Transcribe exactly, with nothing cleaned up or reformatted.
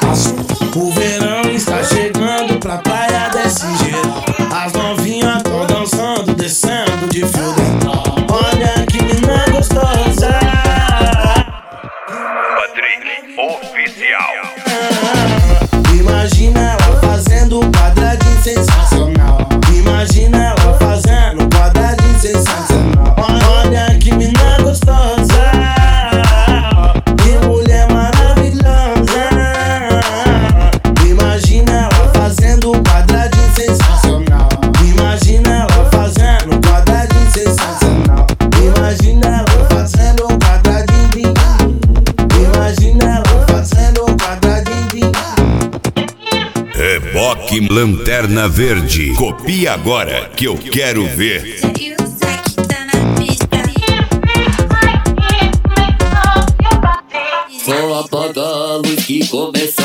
sensação. O verão está chegando pra praia desse jeito. As novinhas tão dançando, descendo de fio dental. Olha que menina gostosa. Padrinho oficial. Imagina ela fazendo um quadradinho sensacional. Imagina ela fazendo um quadradinho sensacional. Olha que menina gostosa. Que mulher maravilhosa. Imagina ela fazendo um quadradinho sensacional. Imagina ela fazendo um quadradinho sensacional. Imagina ela fazendo um quadradinho. Imagina ela fazendo um quadradinho. Reboque Lanterna Verde. Copia agora que eu quero ver. Vou apagar a luz que começa